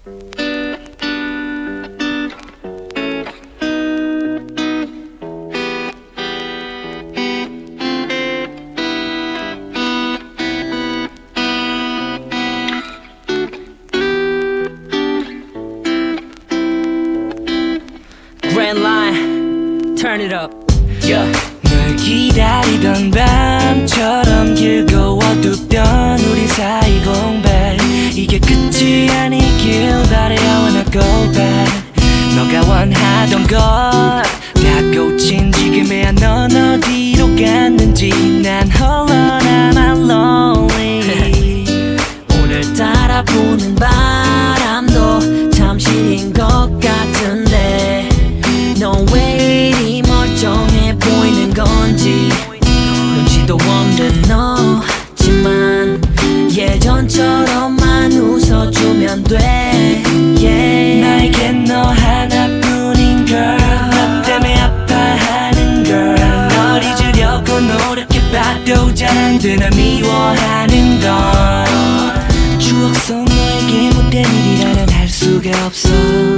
Grand line, turn it up. Yeah. 널 기다리던 밤처럼 길고 어둡던 우리 사이 공백 이게 끝이 아니길 바래 I wanna go back 너가 원하던 것 다 꽂힌 지금에야 넌 어디로 갔는지 난 홀로 남아 lonely 오늘따라 부는 바람도 잠시인 것 같은데 넌 왜 이리 멀쩡해 보이는 건지 눈치도 없는 너지만 예전처럼만 웃어주면 돼 yeah. 나에겐 너 하나뿐인 girl 너 때문에 아파하는 girl 널 잊으려고 노력해봐도 잘 안되나 미워하는 건 추억 속 너에게 못된 일이라는 할 수가 없어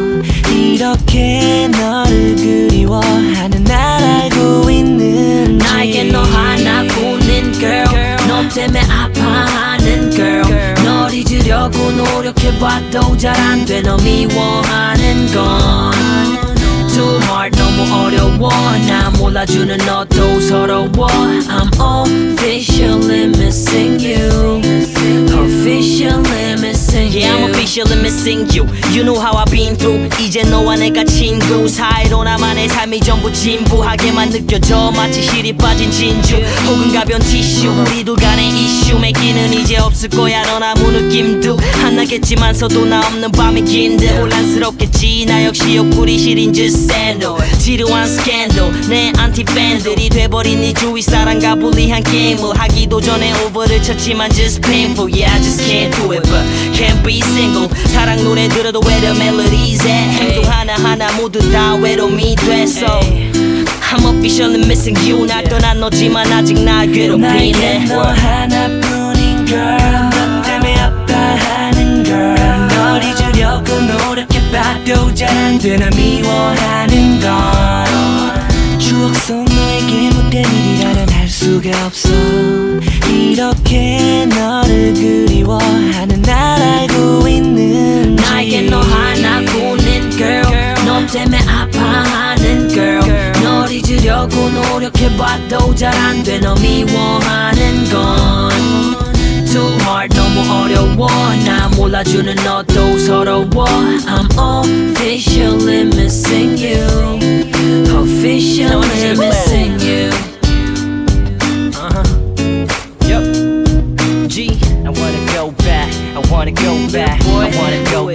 이렇게 너를 그리워하는 날 알고 있는지 나에겐 너 하나뿐인 girl 너 때문에 아파하는 girl 널 잊으려고 노력해봐도 잘 안돼 너 미워하는 건 Too hard 너무 어려워 나 몰라주는 너도 서러워 I'm officially missing you Officially missing you Yeah, I'm officially missing you. You know how I've been through. 이제 너와 내가 친구 사이로 나만의 삶이 전부 진부하게만 느껴져 마치 실이 빠진 진주 혹은 가벼운 티슈 우리 둘 간의 이슈 맺기는 이제 없을 거야 넌 아무 느낌도 안 나겠지만서도 나 없는 밤이 긴데 혼란스럽겠지 나 역시 옆구리 시린 just 샌들 지루한 스캔들 내 안티 팬들이 돼버린 이 주위 사람과 불리한 게임을 하기도 전에 오버를 쳤지만 just painful yeah I just can't do it but can't be single 사랑 노래 들어도 where the melodies at 행동 하나하나 모두 다 외로움이 됐어 I'm officially missing you 날 떠난 너지만 아직 날 괴롭히네 나에겐 너 하나뿐인 girl 너 때문에 아파하는 girl 널 잊으려고 노력해봐도 잘 안되나 미워하는 건 추억 속 너에게 못된 일이라는 할 수가 없어 이렇게 너를 그리워하는 날 알고 있는지 나에겐 너 하나뿐인 girl 너 때문에 아파하는 girl 널 잊으려고 노력해봐도 잘 안돼 너 미워하는 건 Too hard 너무 어려워 나 몰라주는 너도 서러워 I'm officially missing you Officially missing you Yup G I wanna go back I wanna go back I wanna go